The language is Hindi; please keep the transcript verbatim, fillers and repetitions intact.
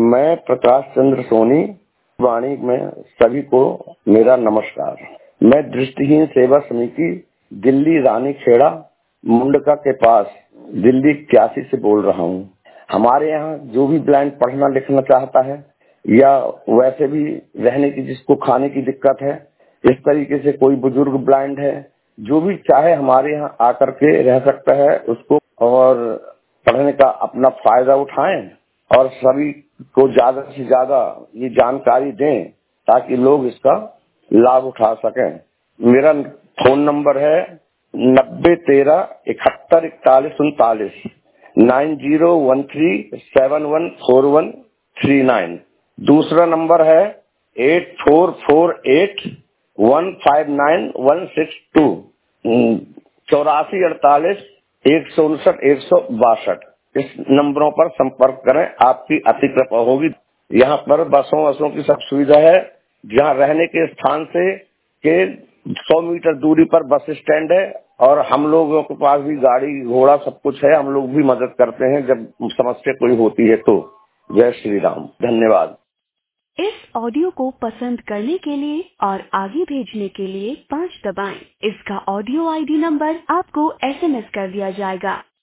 मैं प्रकाश चंद्र सोनी, वाणी में सभी को मेरा नमस्कार। मैं दृष्टिहीन सेवा समिति दिल्ली रानी खेड़ा मुंडका के पास दिल्ली इक्यासी से बोल रहा हूँ। हमारे यहाँ जो भी ब्लाइंड पढ़ना लिखना चाहता है या वैसे भी रहने की, जिसको खाने की दिक्कत है, इस तरीके से कोई बुजुर्ग ब्लाइंड है, जो भी चाहे हमारे यहाँ आकर के रह सकता है उसको, और पढ़ने का अपना फायदा उठाएं और सभी को ज्यादा से ज्यादा ये जानकारी दें ताकि लोग इसका लाभ उठा सकें। मेरा फोन नंबर है नब्बे तेरह इकहत्तर इकतालीस उनतालीस, nine zero one three seven one four one three nine. दूसरा नंबर है eight four four eight one five nine one six two, चौरासी अड़तालीस एक सौ उनसठ एक सौ बासठ। इस नंबरों पर संपर्क करें, आपकी अति कृपा होगी। यहाँ पर बसों वसों की सब सुविधा है। जहाँ रहने के स्थान से के सौ मीटर दूरी पर बस स्टैंड है और हम लोगों के पास भी गाड़ी घोड़ा सब कुछ है। हम लोग भी मदद करते हैं जब समस्या कोई होती है तो। जय श्री राम, धन्यवाद। इस ऑडियो को पसंद करने के लिए और आगे भेजने के लिए पाँच दबाएं। इसका ऑडियो आईडी नंबर आपको एसएमएस कर दिया जाएगा।